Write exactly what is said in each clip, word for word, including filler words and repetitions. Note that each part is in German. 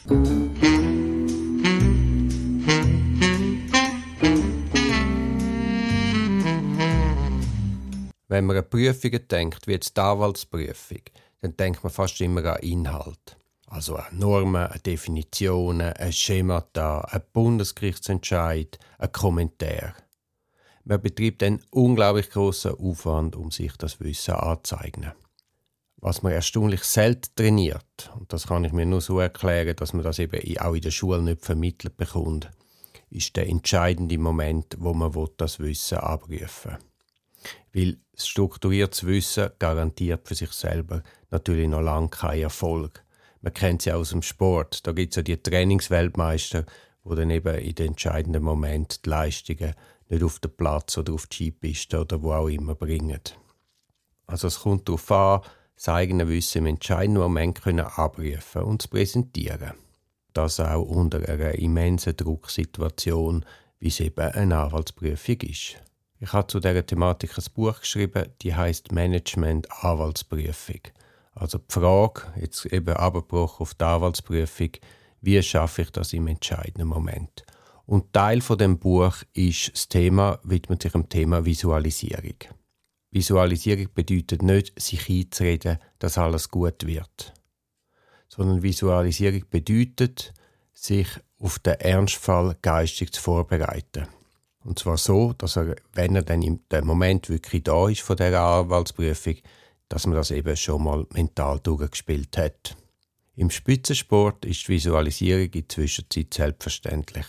Wenn man an Prüfungen denkt, wie jetzt die Anwaltsprüfung, dann denkt man fast immer an Inhalt. Also an Normen, an Definitionen, an Schemata, an Bundesgerichtsentscheid, an Kommentar. Man betreibt einen unglaublich grossen Aufwand, um sich das Wissen anzueignen. Was man erstaunlich selten trainiert, und das kann ich mir nur so erklären, dass man das eben auch in der Schule nicht vermittelt bekommt, ist der entscheidende Moment, wo man das Wissen abrufen will. Weil strukturiertes Wissen garantiert für sich selber natürlich noch lange keinen Erfolg. Man kennt sie aus dem Sport. Da gibt es ja die Trainingsweltmeister, die dann eben in den entscheidenden Momenten die Leistungen nicht auf den Platz oder auf die Skipiste oder wo auch immer bringen. Also es kommt darauf an, das eigene Wissen im entscheidenden Moment können abrufen und zu präsentieren. Das auch unter einer immensen Drucksituation, wie es eben eine Anwaltsprüfung ist. Ich habe zu dieser Thematik ein Buch geschrieben, die heisst Management Anwaltsprüfung. Also die Frage, jetzt eben abgebrochen auf die Anwaltsprüfung, wie schaffe ich das im entscheidenden Moment? Und Teil von dem Buch ist das Thema, widmet sich dem Thema Visualisierung. Visualisierung bedeutet nicht, sich einzureden, dass alles gut wird. Sondern Visualisierung bedeutet, sich auf den Ernstfall geistig zu vorbereiten. Und zwar so, dass er, wenn er dann im Moment wirklich da ist von dieser Anwaltsprüfung, dass man das eben schon mal mental durchgespielt hat. Im Spitzensport ist die Visualisierung in der Zwischenzeit selbstverständlich.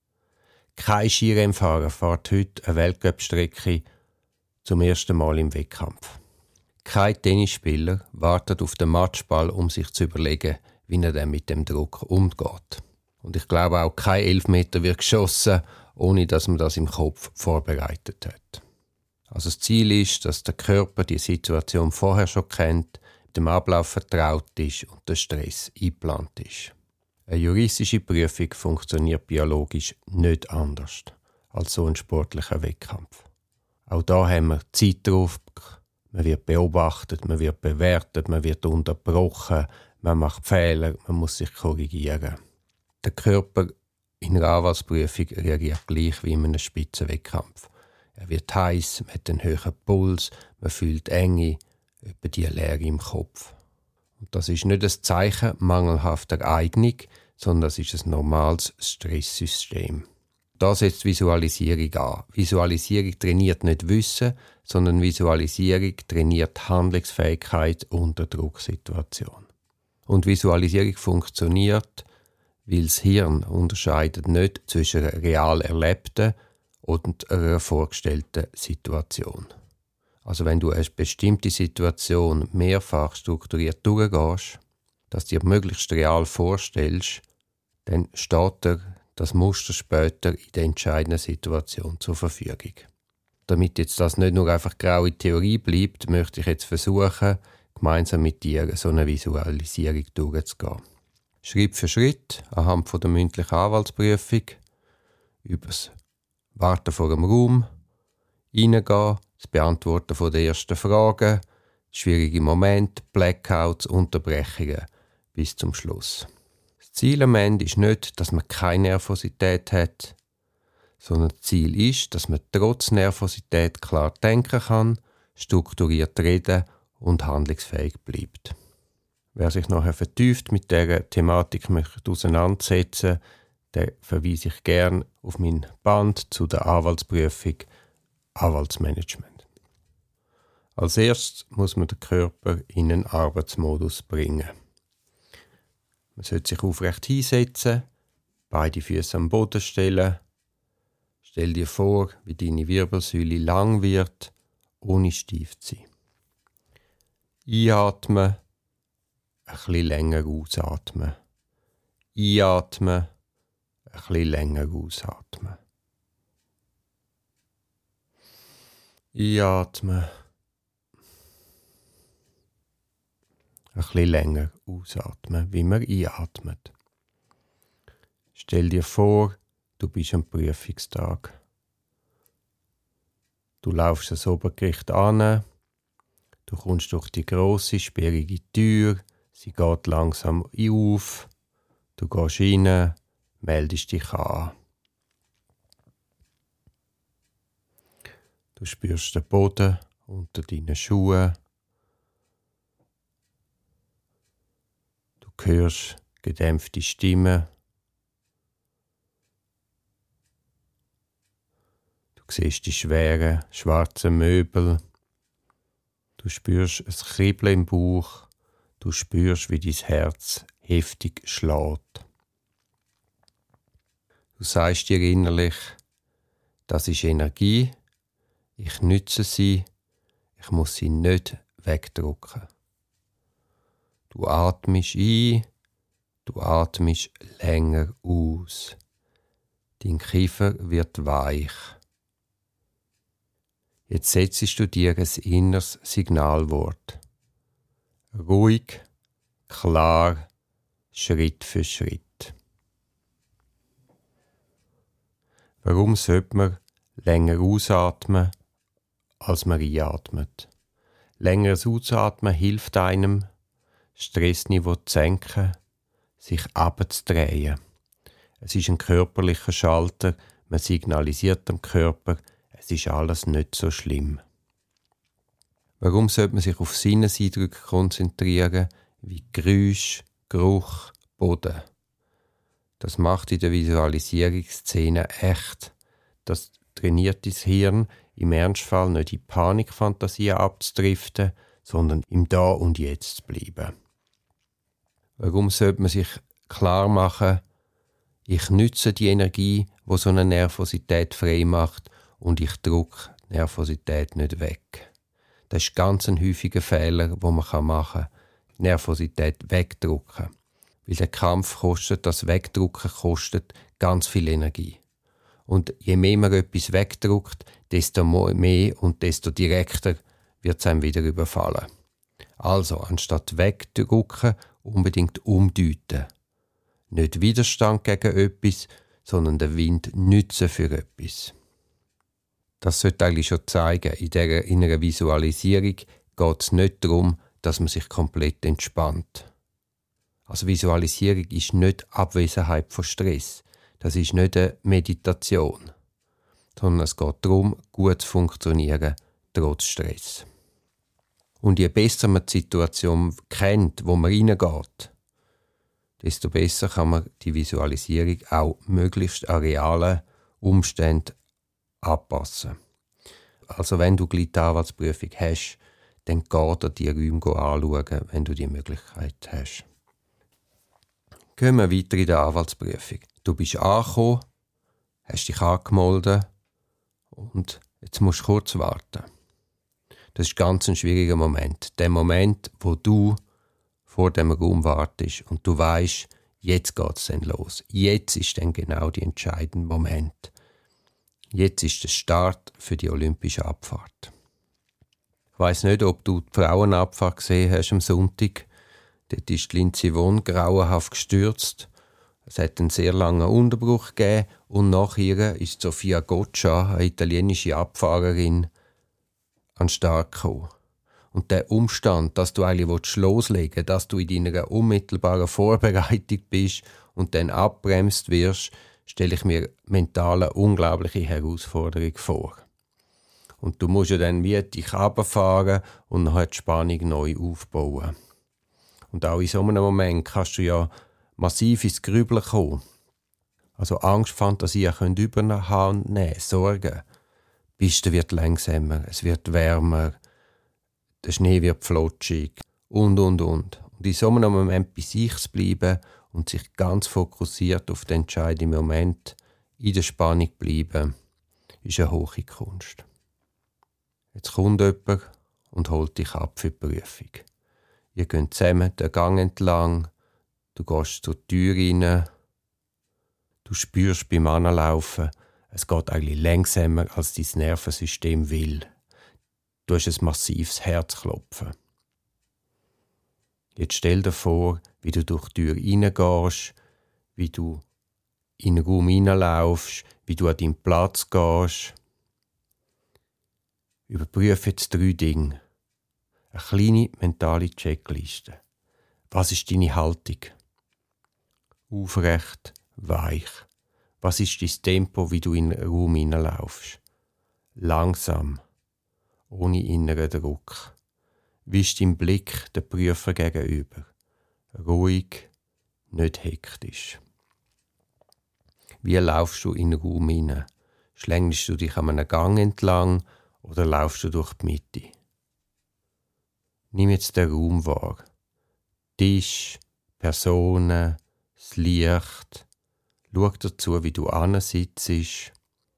Kein Skirennfahrer fährt heute eine Weltcup-Strecke zum ersten Mal im Wettkampf. Kein Tennisspieler wartet auf den Matchball, um sich zu überlegen, wie er dann mit dem Druck umgeht. Und ich glaube auch, kein Elfmeter wird geschossen, ohne dass man das im Kopf vorbereitet hat. Also das Ziel ist, dass der Körper die Situation vorher schon kennt, mit dem Ablauf vertraut ist und der Stress eingeplant ist. Eine juristische Prüfung funktioniert biologisch nicht anders als so ein sportlicher Wettkampf. Auch da haben wir Zeitdruck, man wird beobachtet, man wird bewertet, man wird unterbrochen, man macht Fehler, man muss sich korrigieren. Der Körper in einer Anwaltsprüfung reagiert gleich wie in einem Spitzenwettkampf. Er wird heiß, man hat einen höheren Puls, man fühlt Enge, etwa die Leere im Kopf. Und das ist nicht ein Zeichen mangelhafter Eignung, sondern das ist ein normales Stresssystem. Da setzt Visualisierung an. Visualisierung trainiert nicht Wissen, sondern Visualisierung trainiert Handlungsfähigkeit unter Drucksituation. Und Visualisierung funktioniert, weil das Hirn unterscheidet nicht zwischen einer real erlebten und einer vorgestellten Situation. Also wenn du eine bestimmte Situation mehrfach strukturiert durchgehst, dass du dir möglichst real vorstellst, dann steht dir das Muster später in der entscheidenden Situation zur Verfügung. Damit jetzt das nicht nur einfach graue Theorie bleibt, möchte ich jetzt versuchen, gemeinsam mit dir so eine Visualisierung durchzugehen. Schritt für Schritt, anhand von der mündlichen Anwaltsprüfung, über das Warten vor dem Raum, reingehen, das Beantworten von der ersten Fragen, schwierige Momente, Blackouts, Unterbrechungen bis zum Schluss. Das Ziel am Ende ist nicht, dass man keine Nervosität hat, sondern das Ziel ist, dass man trotz Nervosität klar denken kann, strukturiert reden und handlungsfähig bleibt. Wer sich nachher vertieft mit dieser Thematik möchte auseinandersetzen, der verweise ich gerne auf mein Band zu der Anwaltsprüfung Anwaltsmanagement. Als erstes muss man den Körper in einen Arbeitsmodus bringen. Man sollte sich aufrecht hinsetzen, beide Füße am Boden stellen. Stell dir vor, wie deine Wirbelsäule lang wird, ohne steif zu sein. Einatmen, ein bisschen länger ausatmen. Einatmen, ein bisschen länger ausatmen. Einatmen. Ein bisschen länger ausatmen, wie man einatmet. Stell dir vor, du bist am Prüfungstag. Du laufst ans Obergericht an. Du kommst durch die grosse, sperrige Tür. Sie geht langsam auf. Du gehst rein, meldest dich an. Du spürst den Boden unter deinen Schuhen. Du hörst gedämpfte Stimmen. Du siehst die schweren, schwarzen Möbel. Du spürst ein Kribbeln im Bauch. Du spürst, wie dein Herz heftig schlägt. Du sagst dir innerlich, das ist Energie, ich nütze sie, ich muss sie nicht wegdrücken. Du atmest ein, du atmest länger aus. Dein Kiefer wird weich. Jetzt setzt du dir ein inneres Signalwort. Ruhig, klar, Schritt für Schritt. Warum sollte man länger ausatmen, als man einatmet? Längeres Ausatmen hilft einem, Stressniveau zu senken, sich abzudrehen. Es ist ein körperlicher Schalter, man signalisiert dem Körper, es ist alles nicht so schlimm. Warum sollte man sich auf Sinneseindrücke konzentrieren, wie Geräusch, Geruch, Boden? Das macht in der Visualisierungsszene echt. Das trainiert das Hirn, im Ernstfall nicht in Panikfantasien abzudriften, sondern im Da und Jetzt zu bleiben. Warum sollte man sich klar machen, ich nütze die Energie, die so eine Nervosität frei macht, und ich drücke die Nervosität nicht weg. Das ist ganz ein häufiger Fehler, den man machen kann. Die Nervosität wegdrücken. Weil der Kampf kostet, das Wegdrücken kostet ganz viel Energie. Und je mehr man etwas wegdrückt, desto mehr und desto direkter wird es einem wieder überfallen. Also, anstatt wegdrücken, unbedingt umdeuten. Nicht Widerstand gegen etwas, sondern den Wind nützen für etwas. Das sollte eigentlich schon zeigen, in, der, in einer Visualisierung geht es nicht darum, dass man sich komplett entspannt. Also Visualisierung ist nicht Abwesenheit von Stress. Das ist nicht eine Meditation. Sondern es geht darum, gut zu funktionieren, trotz Stress. Und je besser man die Situation kennt, wo man reingeht, desto besser kann man die Visualisierung auch möglichst an realen Umständen anpassen. Also wenn du gleich die Anwaltsprüfung hast, dann geh dir die Räume anschauen, wenn du die Möglichkeit hast. Gehen wir weiter in der Anwaltsprüfung. Du bist angekommen, hast dich angemeldet und jetzt musst du kurz warten. Das ist ganz ein schwieriger Moment. Der Moment, wo du vor dem Raum wartest und du weißt, jetzt geht es dann los. Jetzt ist dann genau der entscheidende Moment. Jetzt ist der Start für die olympische Abfahrt. Ich weiss nicht, ob du die Frauenabfahrt gesehen hast am Sonntag. Dort ist Lindsey Vonn grauenhaft gestürzt. Es hat einen sehr langen Unterbruch gegeben und nach ihr ist Sofia Goccia, eine italienische Abfahrerin, an den Start gekommen. Und der Umstand, dass du eigentlich loslegen willst, dass du in deiner unmittelbaren Vorbereitung bist und dann abbremst wirst, stelle ich mir mental eine unglaubliche Herausforderung vor. Und du musst ja dann wie dich runterfahren und dann die Spannung neu aufbauen. Und auch in so einem Moment kannst du ja massiv ins Grübeln kommen. Also Angst, Fantasien können Überhand nehmen, Sorgen. Die Piste wird langsamer, es wird wärmer, der Schnee wird flutschig und, und, und. Und in so einem Moment bei sich zu bleiben und sich ganz fokussiert auf den entscheidenden Moment in der Spannung bleiben, ist eine hohe Kunst. Jetzt kommt jemand und holt dich ab für die Prüfung. Ihr geht zusammen den Gang entlang, du gehst zur Tür rein, du spürst beim Anlaufen, es geht eigentlich langsamer, als dein Nervensystem will. Du hast ein massives Herzklopfen. Jetzt stell dir vor, wie du durch die Tür reingehst, wie du in den Raum hineinlaufst, wie du an deinen Platz gehst. Überprüfe jetzt drei Dinge. Eine kleine mentale Checkliste. Was ist deine Haltung? aufrecht, weich. Was ist dein Tempo, wie du in den Raum hineinlaufst? Langsam, ohne inneren Druck. Wie ist dein Blick der Prüfer gegenüber? Ruhig, nicht hektisch. Wie laufst du in den Raum hinein? Schlängelst du dich an einem Gang entlang oder laufst du durch die Mitte? Nimm jetzt den Raum wahr. Tisch, Personen, das Licht. Schau dazu, wie du ansitzt.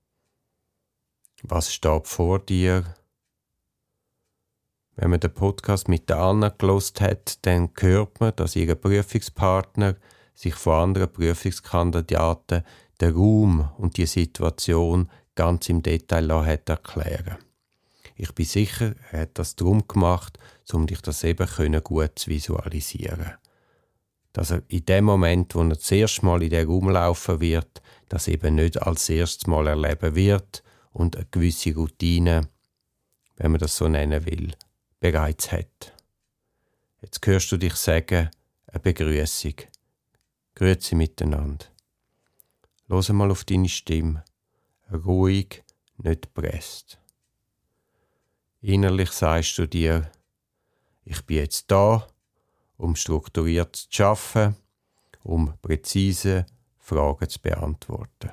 Was steht vor dir? Wenn man den Podcast mit der Anna gehört hat, dann hört man, dass ihr Prüfungspartner sich von anderen Prüfungskandidaten den Raum und die Situation ganz im Detail hat erklären. Ich bin sicher, er hat das darum gemacht, um dich das eben gut zu visualisieren. Dass er in dem Moment, wo er das erste Mal in den Raum laufen wird, das eben nicht als erstes Mal erleben wird und eine gewisse Routine, wenn man das so nennen will, bereits hat. Jetzt hörst du dich sagen, eine Begrüßung. Grüezi miteinander. Hör mal auf deine Stimme. Ruhig, nicht presst. Innerlich sagst du dir, ich bin jetzt da, um strukturiert zu arbeiten, um präzise Fragen zu beantworten.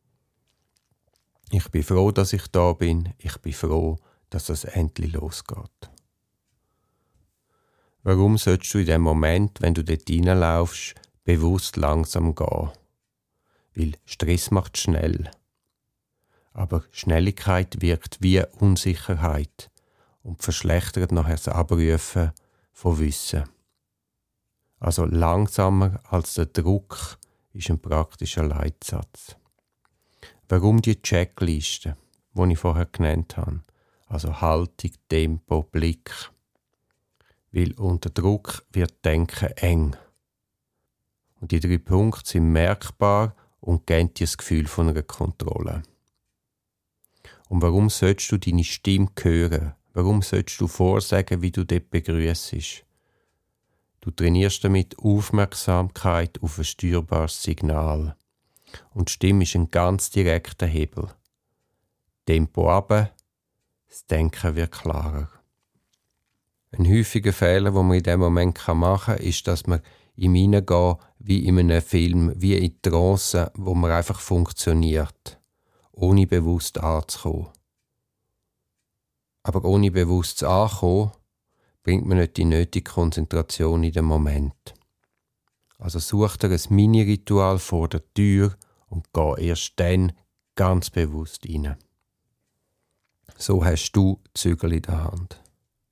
Ich bin froh, dass ich da bin. Ich bin froh, dass es endlich losgeht. Warum solltest du in dem Moment, wenn du dort reinlaufst, bewusst langsam gehen? Weil Stress macht schnell. Aber Schnelligkeit wirkt wie Unsicherheit und verschlechtert nachher das Abrufen von Wissen. Also langsamer als der Druck ist ein praktischer Leitsatz. Warum die Checkliste, die ich vorher genannt habe? Also Haltung, Tempo, Blick. Weil unter Druck wird Denken eng. Und die drei Punkte sind merkbar und geben dir das Gefühl von einer Kontrolle. Und warum sollst du deine Stimme hören? Warum sollst du vorsagen, wie du dort begrüssest? Du trainierst damit Aufmerksamkeit auf ein steuerbares Signal. Und die Stimme ist ein ganz direkter Hebel. Tempo runter, das Denken wird klarer. Ein häufiger Fehler, den man in diesem Moment machen kann, ist, dass man im Hineingehen wie in einem Film, wie in die Trance, wo man einfach funktioniert, ohne bewusst anzukommen. Aber ohne bewusst anzukommen, bringt man nicht die nötige Konzentration in den Moment. Also such dir ein Mini-Ritual vor der Tür und geh erst dann ganz bewusst rein. So hast du die Zügel in der Hand.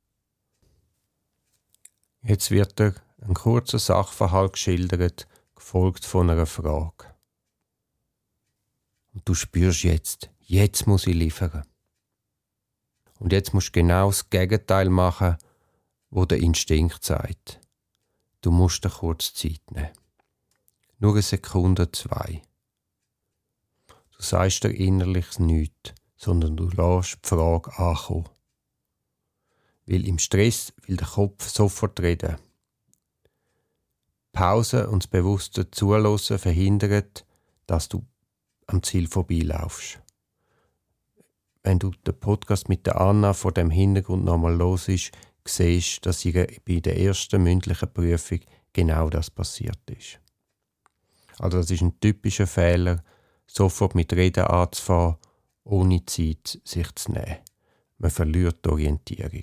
Jetzt wird dir ein kurzer Sachverhalt geschildert, gefolgt von einer Frage. Und du spürst jetzt, jetzt muss ich liefern. Und jetzt musst du genau das Gegenteil machen, wo der Instinkt sagt. Du musst dir kurz Zeit nehmen. Nur eine Sekunde, zwei. Du sagst dir innerlich nichts, sondern du lässt die Frage ankommen. Weil im Stress will der Kopf sofort reden. Pause und das bewusste Zuhören verhindert, dass du am Ziel vorbeilaufst. Wenn du den Podcast mit der Anna vor dem Hintergrund nochmal hörst, siehst, dass ihr bei der ersten mündlichen Prüfung genau das passiert ist. Also das ist ein typischer Fehler, sofort mit Reden anzufangen, ohne Zeit sich zu nehmen. Man verliert die Orientierung.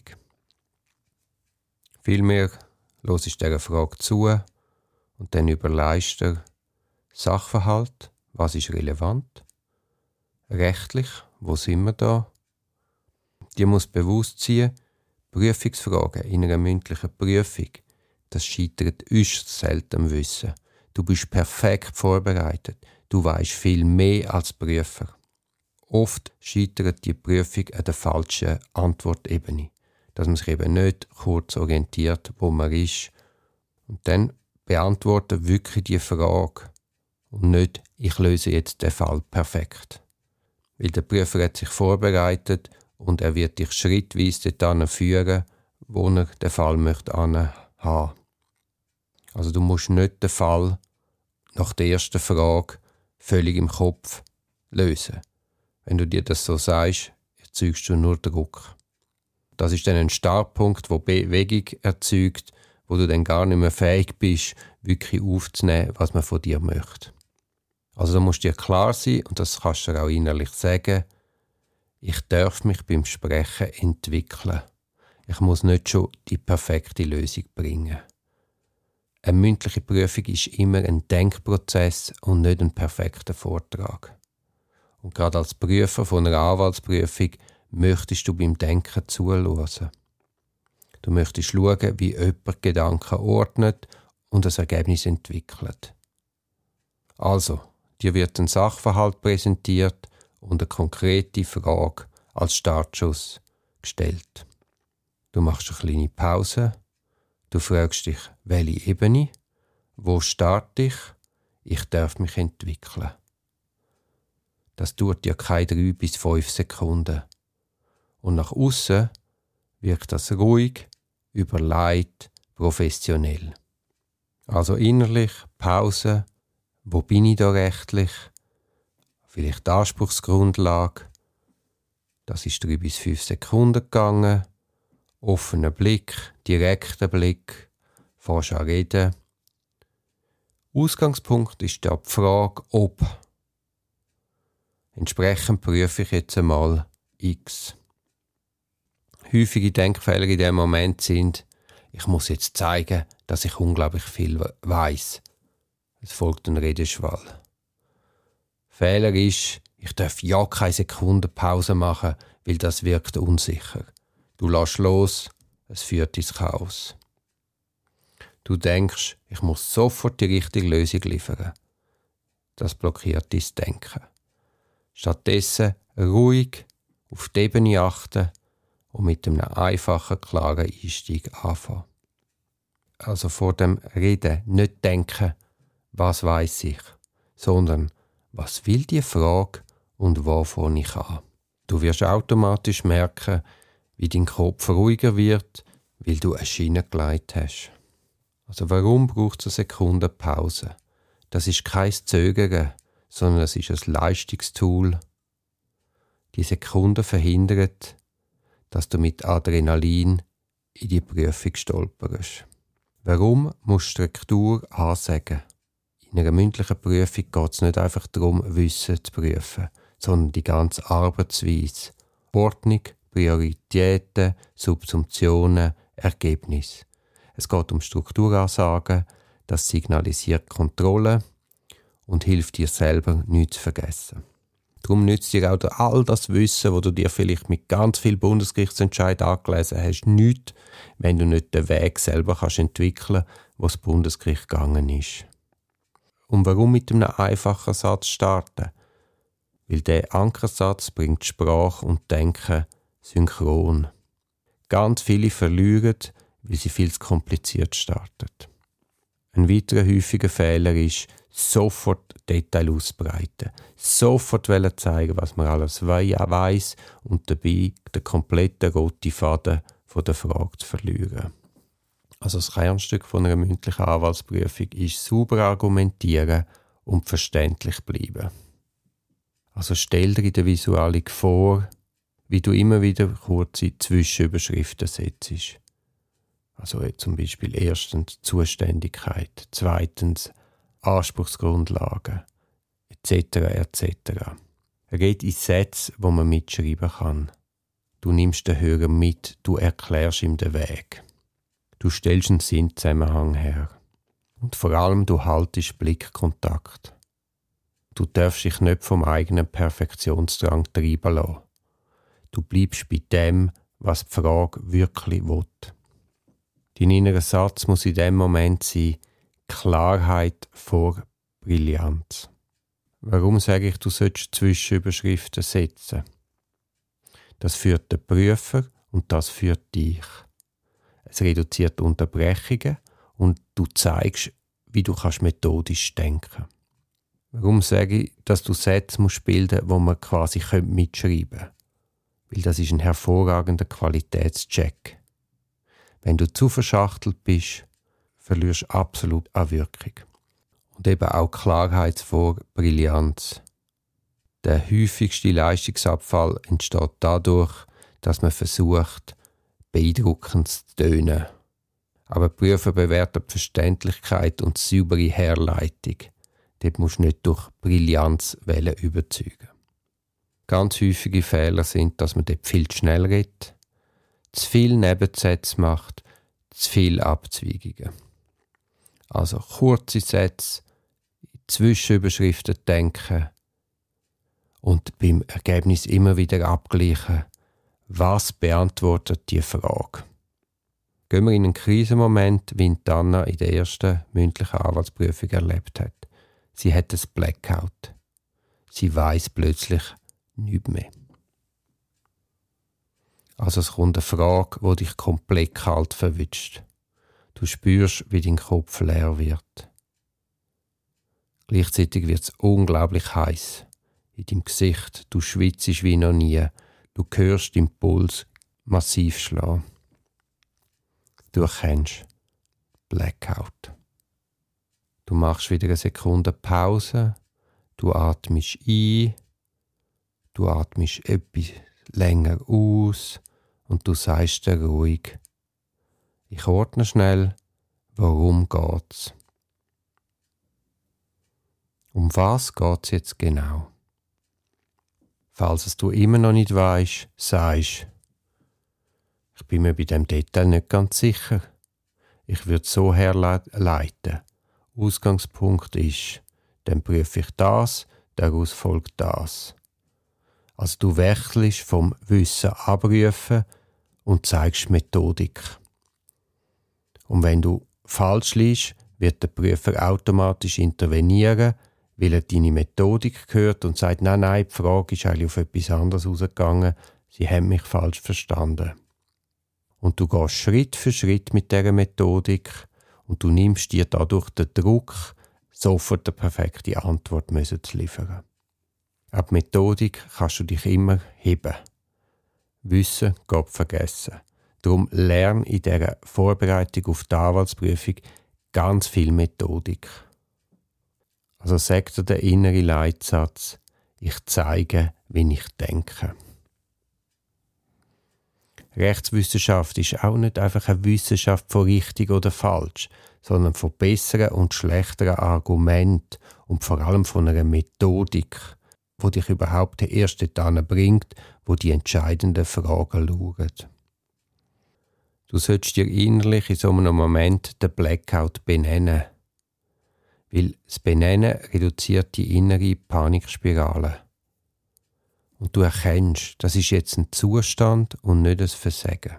Vielmehr hörst du dieser Frage zu und dann überlegst du Sachverhalt, was ist relevant, rechtlich, wo sind wir da. Dir muss bewusst sein, Prüfungsfragen in einer mündlichen Prüfung, das scheitert äußerst selten am Wissen. Du bist perfekt vorbereitet. Du weißt viel mehr als Prüfer. Oft scheitert die Prüfung an der falschen Antwortebene. Dass man sich eben nicht kurz orientiert, wo man ist. Und dann beantworten wirklich die Frage und nicht, ich löse jetzt den Fall perfekt. Weil der Prüfer hat sich vorbereitet und er wird dich schrittweise dorthin führen, wo er den Fall möchte haben. Also du musst nicht den Fall nach der ersten Frage völlig im Kopf lösen. Wenn du dir das so sagst, erzeugst du nur Druck. Das ist dann ein Startpunkt, der Bewegung erzeugt, wo du dann gar nicht mehr fähig bist, wirklich aufzunehmen, was man von dir möchte. Also da musst du dir klar sein, und das kannst du dir auch innerlich sagen, ich darf mich beim Sprechen entwickeln. Ich muss nicht schon die perfekte Lösung bringen. Eine mündliche Prüfung ist immer ein Denkprozess und nicht ein perfekter Vortrag. Und gerade als Prüfer von einer Anwaltsprüfung möchtest du beim Denken zuhören. Du möchtest schauen, wie jemand Gedanken ordnet und das Ergebnis entwickelt. Also, dir wird ein Sachverhalt präsentiert und eine konkrete Frage als Startschuss gestellt. Du machst eine kleine Pause. Du fragst dich, welche Ebene, wo starte ich, ich darf mich entwickeln. Das dauert dir keine drei bis fünf Sekunden. Und nach außen wirkt das ruhig, überlegt, professionell. Also innerlich, Pause, wo bin ich da rechtlich, vielleicht die Anspruchsgrundlage, das ist drei bis fünf Sekunden gegangen, offener Blick, direkter Blick, fährst an reden. Ausgangspunkt ist da die Frage, ob. Entsprechend prüfe ich jetzt einmal X. Häufige Denkfehler in diesem Moment sind, ich muss jetzt zeigen, dass ich unglaublich viel weiss. Es folgt ein Redeschwall. Fehler ist, ich darf ja keine Sekunde Pause machen, weil das wirkt unsicher. Du lässt los, es führt ins Chaos. Du denkst, ich muss sofort die richtige Lösung liefern. Das blockiert dein Denken. Stattdessen ruhig auf die Ebene achten und mit einem einfachen, klaren Einstieg anfangen. Also vor dem Reden nicht denken, was weiss ich, sondern was will die Frage und wo fange ich an. Du wirst automatisch merken, wie dein Kopf ruhiger wird, weil du eine Schiene gelegt hast. Also warum braucht es eine Sekunde Pause? Das ist kein Zögern, sondern es ist ein Leistungstool. Die Sekunde verhindert, dass du mit Adrenalin in die Prüfung stolperst. Warum musst du Struktur ansagen? In einer mündlichen Prüfung geht es nicht einfach darum, Wissen zu prüfen, sondern die ganze Arbeitsweise. Ordnung, Prioritäten, Subsumptionen, Ergebnis. Es geht um Strukturansagen, das signalisiert Kontrolle und hilft dir selber, nichts zu vergessen. Darum nützt dir auch all das Wissen, das du dir vielleicht mit ganz vielen Bundesgerichtsentscheidungen angelesen hast, nichts, wenn du nicht den Weg selber kannst entwickeln kannst, wo das Bundesgericht gegangen ist. Und warum mit einem einfachen Satz starten? Weil der Ankersatz bringt Sprache und Denken synchron. Ganz viele verlieren, weil sie viel zu kompliziert starten. Ein weiterer häufiger Fehler ist, sofort Detail ausbreiten. Sofort zeigen, was man alles weiss und dabei den kompletten roten Faden von der Frage zu verlieren. Also das Kernstück von einer mündlichen Anwaltsprüfung ist sauber argumentieren und verständlich bleiben. Also stell dir in der Visualik vor, wie du immer wieder kurze Zwischenüberschriften setzt. Also zum Beispiel erstens Zuständigkeit, zweitens Anspruchsgrundlagen et cetera et cetera. Red in Sätze, wo man mitschreiben kann. Du nimmst den Hörer mit, du erklärst ihm den Weg. Du stellst einen Sinnzusammenhang her. Und vor allem du haltest Blickkontakt. Du darfst dich nicht vom eigenen Perfektionsdrang treiben lassen. Du bleibst bei dem, was die Frage wirklich will. Dein innerer Satz muss in dem Moment sein, Klarheit vor Brillanz. Warum sage ich, du solltest Zwischenüberschriften setzen? Das führt den Prüfer und das führt dich. Es reduziert Unterbrechungen und du zeigst, wie du kannst methodisch denken. Warum sage ich, dass du Sätze musst bilden, wo man quasi mitschreiben können? Weil das ist ein hervorragender Qualitätscheck. Wenn du zu verschachtelt bist, verlierst du absolut an Wirkung. und eben auch Klarheit vor Brillanz. Der häufigste Leistungsabfall entsteht dadurch, dass man versucht, beeindruckend zu tönen. Aber die Prüfer bewerten die Verständlichkeit und die saubere Herleitung. Dort musst du nicht durch Brillanz überzeugen. Ganz häufige Fehler sind, dass man dort viel zu schnell redet, zu viel Nebensätze macht, zu viel Abzweigungen. Also kurze Sätze, Zwischenüberschriften denken und beim Ergebnis immer wieder abgleichen, was beantwortet die Frage. Gehen wir in einen Krisenmoment, wie Anna in der ersten mündlichen Anwaltsprüfung erlebt hat. Sie hat ein Blackout. Sie weiss plötzlich nichts mehr. Also es kommt eine Frage, die dich komplett kalt verwitscht. Du spürst, wie dein Kopf leer wird. Gleichzeitig wird es unglaublich heiß. In deinem Gesicht, du schwitzt wie noch nie. Du hörst deinen Puls massiv schlagen. Du erkennst Blackout. Du machst wieder eine Sekunde Pause. Du atmest ein. Du atmest etwas länger aus. Und du sagst dir ruhig: Ich ordne schnell, worum geht's? Um was geht's jetzt genau? Falls es du immer noch nicht weisst, sagst: Ich bin mir bei dem Detail nicht ganz sicher. Ich würde so herleiten. Ausgangspunkt ist, dann prüfe ich das, daraus folgt das. Also du wechselst vom Wissen abrufen und zeigst Methodik. Und wenn du falsch liegst, wird der Prüfer automatisch intervenieren, weil er deine Methodik hört und sagt, nein, nein, die Frage ist eigentlich auf etwas anderes ausgegangen, sie haben mich falsch verstanden. Und du gehst Schritt für Schritt mit dieser Methodik und du nimmst dir dadurch den Druck, sofort eine perfekte Antwort zu liefern. Ab Methodik kannst du dich immer heben. Wissen geht vergessen. Darum lerne in dieser Vorbereitung auf die Anwaltsprüfung ganz viel Methodik. Also sagt dir der innere Leitsatz: Ich zeige, wie ich denke. Rechtswissenschaft ist auch nicht einfach eine Wissenschaft von richtig oder falsch, sondern von besseren und schlechteren Argumenten und vor allem von einer Methodik, die dich überhaupt erst dorthin bringt, wo die entscheidenden Fragen lauern. Du solltest dir innerlich in so einem Moment den Blackout benennen, weil das Benennen reduziert die innere Panikspirale. Und du erkennst, das ist jetzt ein Zustand und nicht ein Versagen.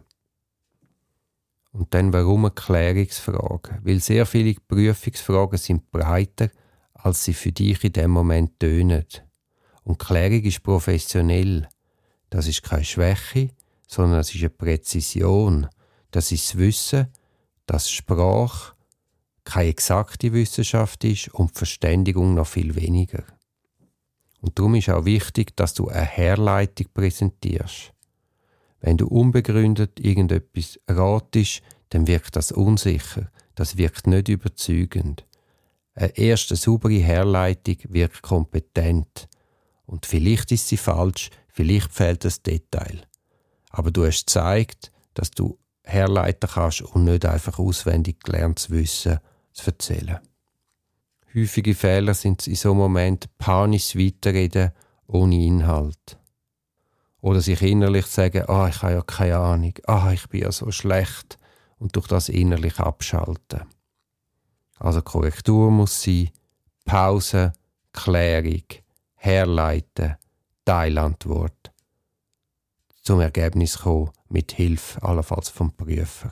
Und dann warum eine Klärungsfrage? Weil sehr viele Prüfungsfragen sind breiter, als sie für dich in dem Moment tönen. Und Klärung ist professionell. Das ist keine Schwäche, sondern es ist eine Präzision. Das ist das Wissen, dass Sprache keine exakte Wissenschaft ist und die Verständigung noch viel weniger. Und darum ist auch wichtig, dass du eine Herleitung präsentierst. Wenn du unbegründet irgendetwas ratest, dann wirkt das unsicher, das wirkt nicht überzeugend. Eine erste saubere Herleitung wirkt kompetent. Und vielleicht ist sie falsch, vielleicht fehlt das Detail. Aber du hast gezeigt, dass du herleiten kannst und nicht einfach auswendig gelerntes Wissen zu erzählen. Häufige Fehler sind in so einem Moment panisch weiterreden ohne Inhalt. Oder sich innerlich sagen, ah, ich habe ja keine Ahnung, ah, ich bin ja so schlecht und durch das innerlich abschalten. Also Korrektur muss sein, Pause, Klärung, Herleiten, Teilantwort. Zum Ergebnis kommen, mit Hilfe allenfalls vom Prüfer.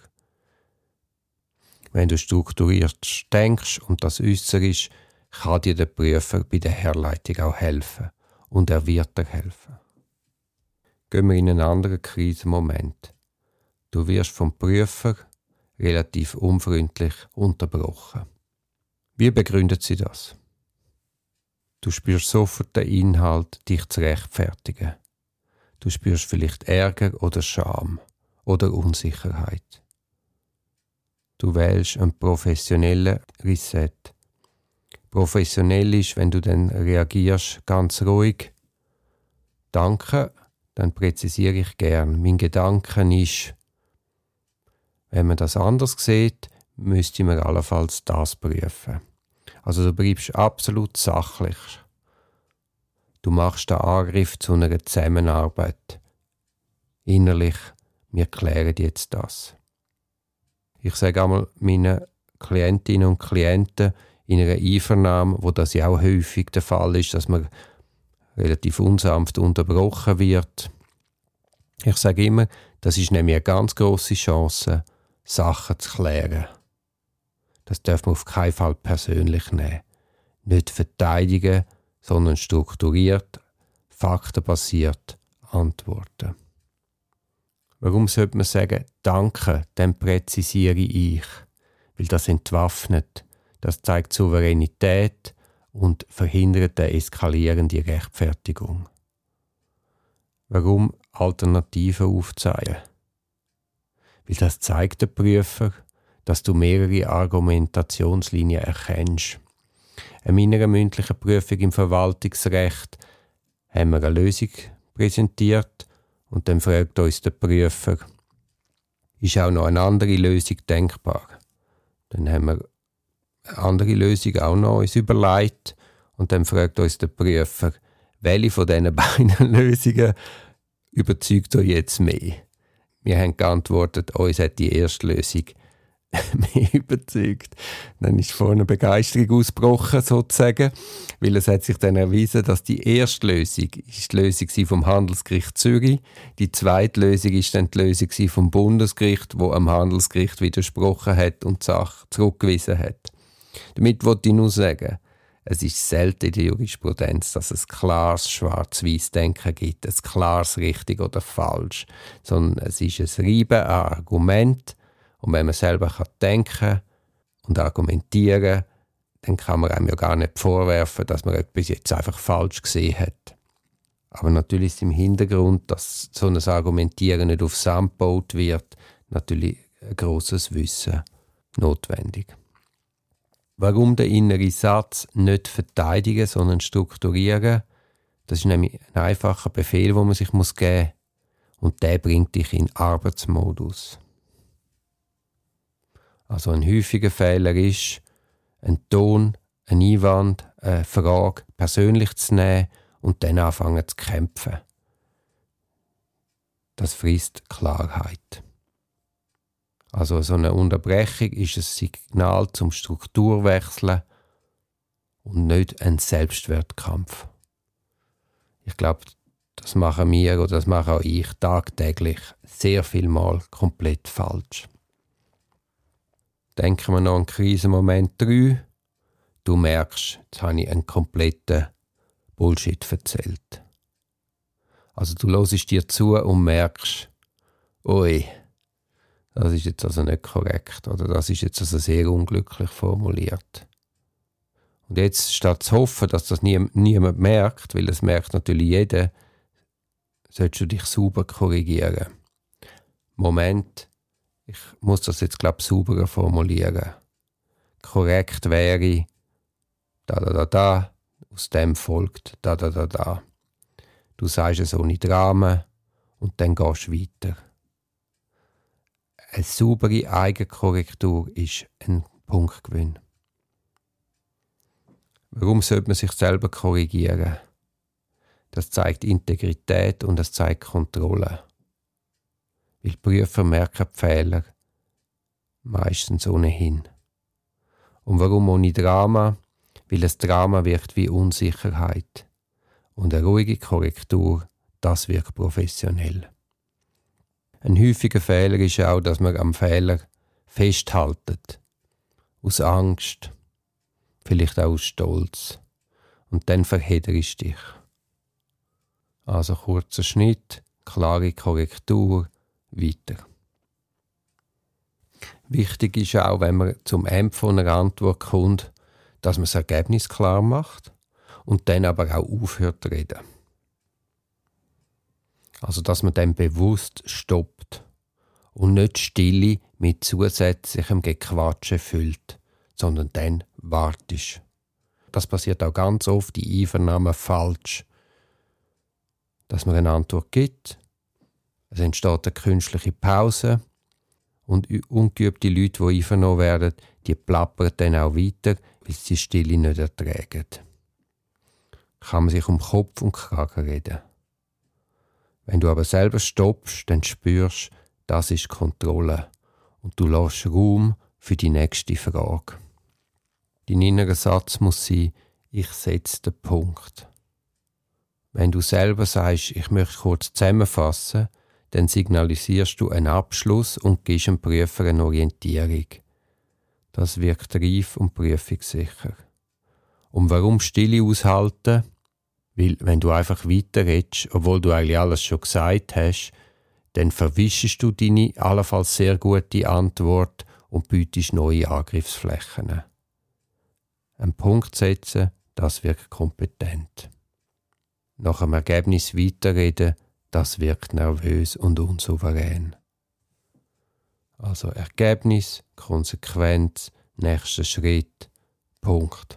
Wenn du strukturiert denkst und das äußerst, kann dir der Prüfer bei der Herleitung auch helfen. Und er wird dir helfen. Gehen wir in einen anderen Krisenmoment. Du wirst vom Prüfer relativ unfreundlich unterbrochen. Wie begründet sie das? Du spürst sofort den Inhalt, dich zu rechtfertigen. Du spürst vielleicht Ärger oder Scham oder Du wählst einen professionellen Reset. professionell ist, wenn du dann reagierst, ganz ruhig. Danke, dann präzisiere ich gern. Mein Gedanke ist, wenn man das anders sieht, müsste man allenfalls das prüfen. Also du bleibst absolut sachlich. Du machst den Angriff zu einer Zusammenarbeit. Innerlich, wir klären jetzt das. Ich sage einmal meinen Klientinnen und Klienten in einer Einvernahme, wo das ja auch häufig der Fall ist, dass man relativ unsanft unterbrochen wird. Ich sage immer, das ist nämlich eine ganz grosse Chance, Sachen zu klären. Das darf man auf keinen Fall persönlich nehmen. Nicht verteidigen, sondern strukturiert, faktenbasiert antworten. Warum sollte man sagen, danke, dann präzisiere ich? Weil das entwaffnet, das zeigt Souveränität und verhindert eine eskalierende Rechtfertigung. Warum Alternativen aufzeigen? Weil das zeigt der Prüfer, dass du mehrere Argumentationslinien erkennst. In meiner mündlichen Prüfung im Verwaltungsrecht haben wir eine Lösung präsentiert und dann fragt uns der Prüfer, ist auch noch eine andere Lösung denkbar? Dann haben wir eine andere Lösung auch noch uns überlegt und dann fragt uns der Prüfer, welche von diesen beiden Lösungen überzeugt euch jetzt mehr? Wir haben geantwortet, uns hat die erste Lösung mehr überzeugt. Dann ist vorne Begeisterung ausgebrochen, sozusagen, weil es hat sich dann erwiesen, dass die erste Lösung ist die Lösung vom Handelsgericht Zürich, die zweite Lösung ist dann die Lösung vom Bundesgericht, wo am Handelsgericht widersprochen hat und die Sache zurückgewiesen hat. Damit wollte ich nur sagen, es ist selten in der Jurisprudenz, dass es klares Schwarz-Weiß-Denken gibt, ein klares richtig oder falsch, sondern es ist ein Reiben an Argument. Und wenn man selber denken kann und argumentieren, dann kann man einem ja gar nicht vorwerfen, dass man etwas jetzt einfach falsch gesehen hat. Aber natürlich ist im Hintergrund, dass so ein Argumentieren nicht auf Sand gebaut wird, natürlich ein grosses Wissen notwendig. Warum der innere Satz nicht verteidigen, sondern strukturieren? Das ist nämlich ein einfacher Befehl, den man sich geben muss. Und der bringt dich in Arbeitsmodus. Also ein häufiger Fehler ist, einen Ton, einen Einwand, eine Frage persönlich zu nehmen und dann anfangen zu kämpfen. Das frisst Klarheit. Also so eine Unterbrechung ist ein Signal zum Strukturwechseln und nicht ein Selbstwertkampf. Ich glaube, das machen wir oder das mache auch ich tagtäglich sehr viel Mal komplett falsch. Denken wir noch an Krisenmoment drei. Du merkst, jetzt habe ich einen kompletten Bullshit erzählt. Also du hörst dir zu und merkst, ui, das ist jetzt also nicht korrekt oder das ist jetzt also sehr unglücklich formuliert. Und jetzt, statt zu hoffen, dass das nie, niemand merkt, weil das merkt natürlich jeder, solltest du dich sauber korrigieren. Moment, ich muss das jetzt, glaube ich, sauberer formulieren. Korrekt wäre da, da, da, da, aus dem folgt da, da, da, da. Du sagst es ohne Drama und dann gehst du weiter. Eine saubere Eigenkorrektur ist ein Punktgewinn. Warum sollte man sich selber korrigieren? Das zeigt Integrität und das zeigt Kontrolle. Weil Prüfer merken die Fehler meistens ohnehin. Und warum ohne Drama? Weil das Drama wirkt wie Unsicherheit. Und eine ruhige Korrektur, das wirkt professionell. Ein häufiger Fehler ist auch, dass man am Fehler festhaltet. Aus Angst, vielleicht auch aus Stolz. Und dann verhedderst du dich. Also kurzer Schnitt, klare Korrektur, weiter. Wichtig ist auch, wenn man zum Ende von einer Antwort kommt, dass man das Ergebnis klar macht und dann aber auch aufhört zu reden. Also, dass man dann bewusst stoppt und nicht Stille mit zusätzlichem Gequatsche füllt, sondern dann wartest. das passiert auch ganz oft in Einvernahmen falsch. Dass man eine Antwort gibt, es entsteht eine künstliche Pause und ungeübte Leute, die einvernommen werden, die plappern dann auch weiter, weil sie die Stille nicht ertragen. Kann man sich um Kopf und Kragen reden. Wenn du aber selber stoppst, dann spürst du, das ist Kontrolle und du lässt Raum für die nächste Frage. Dein innerer Satz muss sein, ich setze den Punkt. Wenn du selber sagst, ich möchte kurz zusammenfassen, dann signalisierst du einen Abschluss und gibst dem Prüfer eine Orientierung. Das wirkt reif und prüfungssicher. Und warum Stille aushalten? Weil, wenn du einfach weiterredest, obwohl du eigentlich alles schon gesagt hast, dann verwischst du deine allenfalls sehr gute Antwort und bietest neue Angriffsflächen. Einen Punkt setzen, das wirkt kompetent. Nach dem Ergebnis weiterreden, das wirkt nervös und unsouverän. Also Ergebnis, Konsequenz, nächster Schritt, Punkt.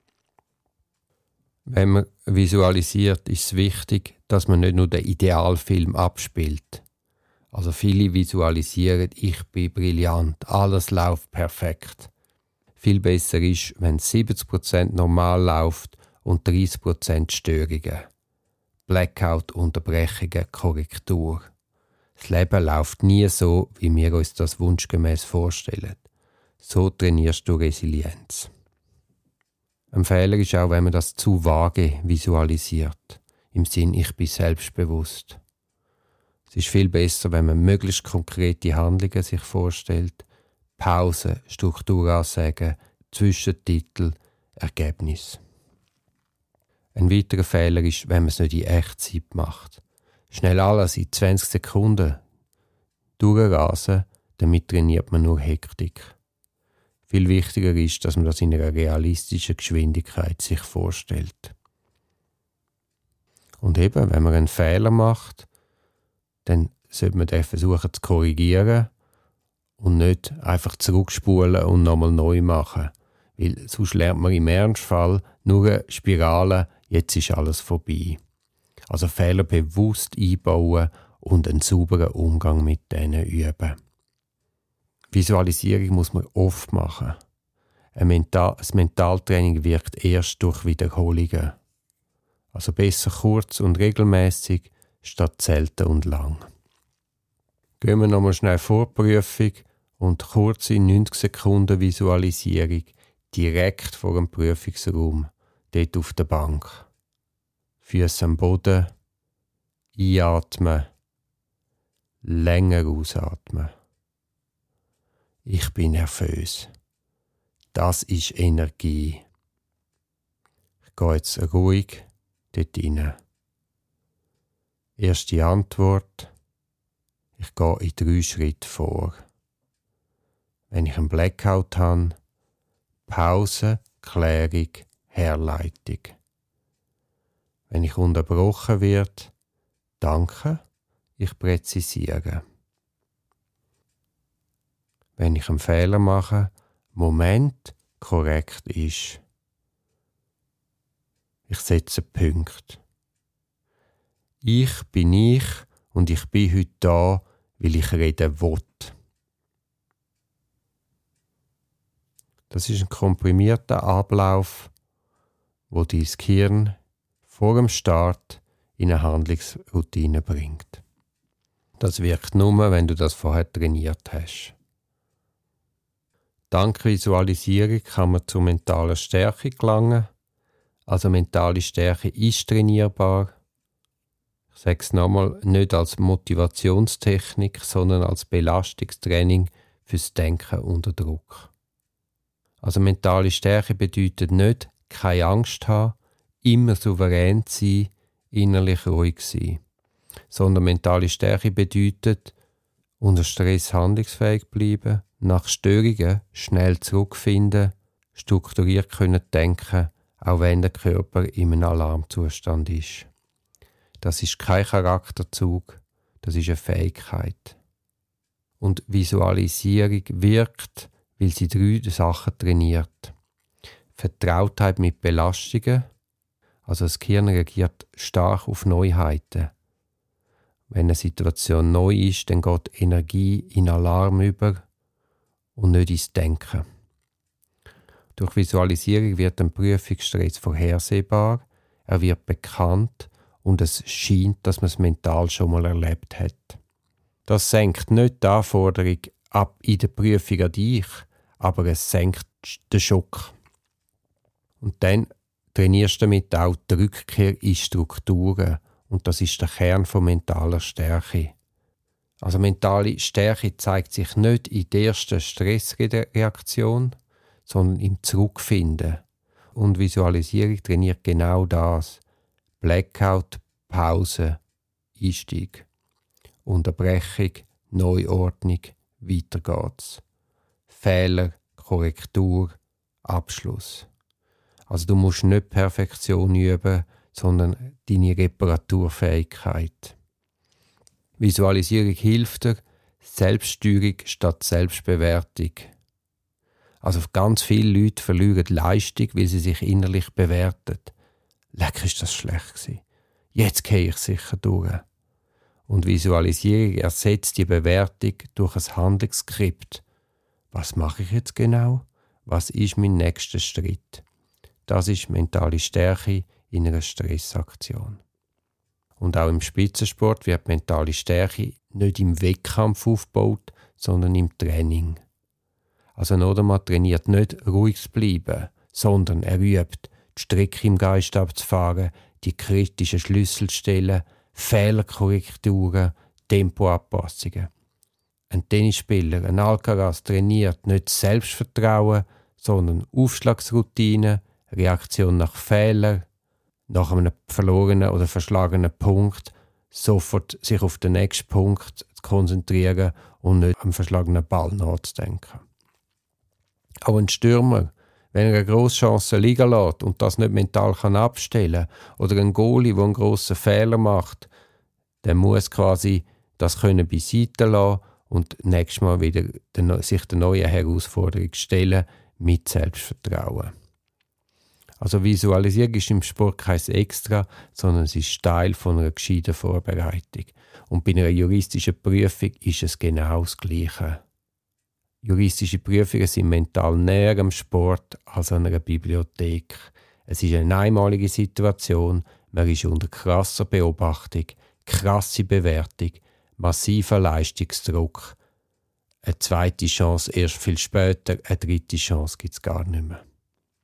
Wenn man visualisiert, ist es wichtig, dass man nicht nur den Idealfilm abspielt. Also viele visualisieren, ich bin brillant, alles läuft perfekt. Viel besser ist, wenn siebzig Prozent normal läuft und dreißig Prozent Störungen. Blackout, Unterbrechungen, Korrektur. Das Leben läuft nie so, wie wir uns das wunschgemäß vorstellen. So trainierst du Resilienz. Ein Fehler ist auch, wenn man das zu vage visualisiert. Im Sinn, ich bin selbstbewusst. Es ist viel besser, wenn man möglichst konkrete Handlungen sich vorstellt. Pause, Strukturansagen, Zwischentitel, Ergebnis. Ein weiterer Fehler ist, wenn man es nicht in Echtzeit macht. Schnell alles in zwanzig Sekunden durchrasen, damit trainiert man nur Hektik. Viel wichtiger ist, dass man das in einer realistischen Geschwindigkeit sich vorstellt. Und eben, wenn man einen Fehler macht, dann sollte man den versuchen zu korrigieren und nicht einfach zurückspulen und nochmal neu machen. Weil sonst lernt man im Ernstfall nur eine Spirale, jetzt ist alles vorbei. Also Fehler bewusst einbauen und einen sauberen Umgang mit denen üben. Visualisierung muss man oft machen. Ein Mental- das Mentaltraining wirkt erst durch Wiederholungen. Also besser kurz und regelmäßig statt selten und lang. Gehen wir nochmal schnell Vorprüfung und kurze neunzig Sekunden Visualisierung direkt vor dem Prüfungsraum, dort auf der Bank. Füße am Boden, einatmen, länger ausatmen. Ich bin nervös. Das ist Energie. Ich gehe jetzt ruhig dort rein. Erste Antwort. Ich gehe in drei Schritte vor. Wenn ich einen Blackout habe, Pause, Klärung, Herleitung. Wenn ich unterbrochen werde, danke, ich präzisiere. Wenn ich einen Fehler mache, Moment korrekt ist. Ich setze Punkte. Ich bin ich und ich bin heute da, weil ich reden will. Das ist ein komprimierter Ablauf, wo dein Gehirn vor dem Start in eine Handlungsroutine bringt. Das wirkt nur, wenn du das vorher trainiert hast. Dank Visualisierung kann man zur mentalen Stärke gelangen. Also mentale Stärke ist trainierbar. Ich sage es nochmal, nicht als Motivationstechnik, sondern als Belastungstraining fürs Denken unter Druck. Also mentale Stärke bedeutet nicht, keine Angst haben, immer souverän sein, innerlich ruhig sein. Sondern mentale Stärke bedeutet, unter Stress handlungsfähig bleiben, nach Störungen schnell zurückfinden, strukturiert können denken, auch wenn der Körper in einem Alarmzustand ist. Das ist kein Charakterzug, das ist eine Fähigkeit. Und Visualisierung wirkt, weil sie drei Sachen trainiert. Vertrautheit mit Belastungen. Also das Gehirn reagiert stark auf Neuheiten. Wenn eine Situation neu ist, dann geht Energie in Alarm über und nicht ins Denken. Durch Visualisierung wird ein Prüfungsstress vorhersehbar, er wird bekannt und es scheint, dass man es mental schon mal erlebt hat. Das senkt nicht die Anforderung ab in der Prüfung an dich, aber es senkt den Schock. Und dann trainierst du damit auch die Rückkehr in Strukturen. Und das ist der Kern von mentaler Stärke. Also mentale Stärke zeigt sich nicht in der ersten Stressreaktion, sondern im Zurückfinden. Und Visualisierung trainiert genau das. Blackout, Pause, Einstieg. Unterbrechung, Neuordnung, weiter geht's. Fehler, Korrektur, Abschluss. Also du musst nicht Perfektion üben, sondern deine Reparaturfähigkeit. Visualisierung hilft dir, Selbststeuerung statt Selbstbewertung. Also ganz viele Leute verlieren Leistung, weil sie sich innerlich bewerten. Leck, ist das schlecht gewesen. Jetzt gehe ich sicher durch. Und Visualisierung ersetzt die Bewertung durch ein Handlungsskript. Was mache ich jetzt genau? Was ist mein nächster Schritt? Das ist mentale Stärke in einer Stressaktion. Und auch im Spitzensport wird mentale Stärke nicht im Wettkampf aufgebaut, sondern im Training. Also Odermatt trainiert nicht ruhig zu bleiben, sondern er übt, die Strecke im Geist abzufahren, die kritischen Schlüssel zu stellen, Fehlerkorrekturen, Tempoanpassungen. Ein Tennisspieler, ein Alcaraz, trainiert nicht Selbstvertrauen, sondern Aufschlagsroutine, Reaktion nach Fehlern, nach einem verlorenen oder verschlagenen Punkt, sofort sich auf den nächsten Punkt zu konzentrieren und nicht am verschlagenen Ball nachzudenken. Auch ein Stürmer, wenn er eine grosse Chance liegen lässt und das nicht mental kann abstellen oder ein Goalie, der einen grossen Fehler macht, der muss quasi das können beiseite lassen und nächstes Mal wieder den, sich der neuen Herausforderung stellen mit Selbstvertrauen. Also Visualisierung ist im Sport kein Extra, sondern es ist Teil von einer gescheiten Vorbereitung. Und bei einer juristischen Prüfung ist es genau das Gleiche. Juristische Prüfungen sind mental näher am Sport als an einer Bibliothek. Es ist eine einmalige Situation, man ist unter krasser Beobachtung, krasse Bewertung, massiver Leistungsdruck. Eine zweite Chance erst viel später, eine dritte Chance gibt es gar nicht mehr.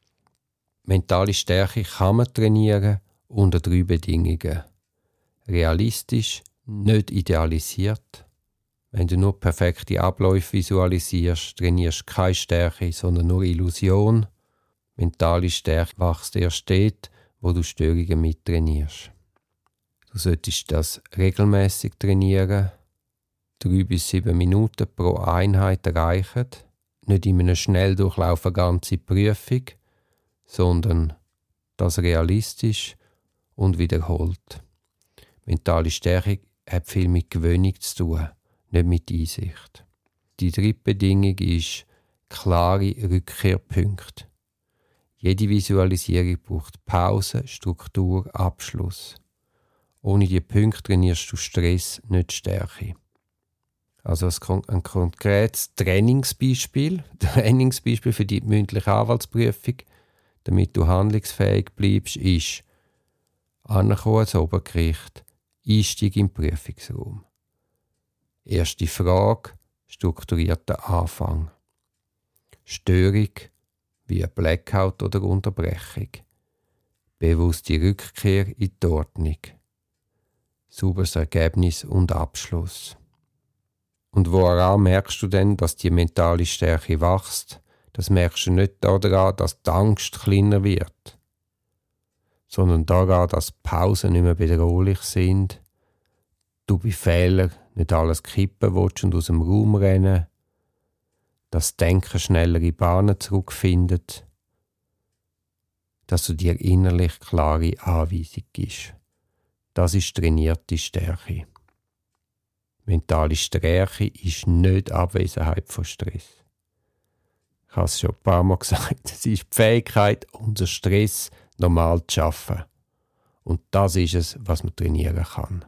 Mentale Stärke kann man trainieren unter drei Bedingungen. Realistisch, nicht idealisiert. Wenn du nur perfekte Abläufe visualisierst, trainierst du keine Stärke, sondern nur Illusion. Mentale Stärke wächst erst dort, wo du Störungen mittrainierst. Du solltest das regelmäßig trainieren. Drei bis sieben Minuten pro Einheit erreichen. Nicht in einem Schnelldurchlauf eine ganze Prüfung, sondern das realistisch und wiederholt. Mentale Stärke hat viel mit Gewöhnung zu tun, nicht mit Einsicht. Die dritte Bedingung ist klare Rückkehrpunkte. Jede Visualisierung braucht Pause, Struktur, Abschluss. Ohne diese Punkte trainierst du Stress, nicht Stärke. Also ein konkretes Trainingsbeispiel, Trainingsbeispiel für die mündliche Anwaltsprüfung, damit du handlungsfähig bleibst, ist ankommen ans Obergericht, Einstieg im Prüfungsraum. Erste Frage, strukturierter Anfang. Störung, wie ein Blackout oder Unterbrechung. Bewusste Rückkehr in die Ordnung. Sauberes Ergebnis und Abschluss. Und woran merkst du denn, dass die mentale Stärke wächst? Das merkst du nicht daran, dass die Angst kleiner wird, sondern daran, dass Pausen nicht mehr bedrohlich sind, du bei Fehlern nicht alles kippen willst und aus dem Raum rennen, dass das Denken schnellere Bahnen zurückfindet, dass du dir innerlich klare Anweisung gibst. Das ist trainierte Stärke. Mentale Stärke ist nicht Abwesenheit von Stress. Ich habe es schon ein paar Mal gesagt. Es ist die Fähigkeit, unseren Stress normal zu schaffen. Und das ist es, was man trainieren kann.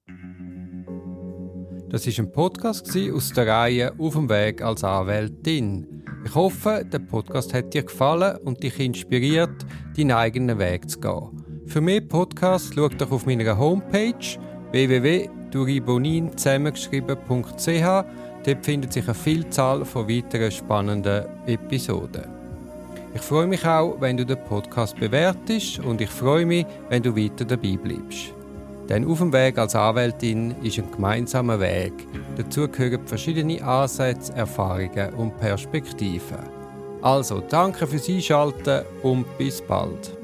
Das war ein Podcast aus der Reihe «Auf dem Weg als Anwältin». Ich hoffe, der Podcast hat dir gefallen und dich inspiriert, deinen eigenen Weg zu gehen. Für mehr Podcasts schau doch auf meiner Homepage w w w punkt duribonin zusammengeschrieben punkt c h. Dort findet sich eine Vielzahl von weiteren spannenden Episoden. Ich freue mich auch, wenn du den Podcast bewertest und ich freue mich, wenn du weiter dabei bleibst. Denn «Auf dem Weg als Anwältin» ist ein gemeinsamer Weg. Dazu gehören verschiedene Ansätze, Erfahrungen und Perspektiven. Also, danke fürs Einschalten und bis bald.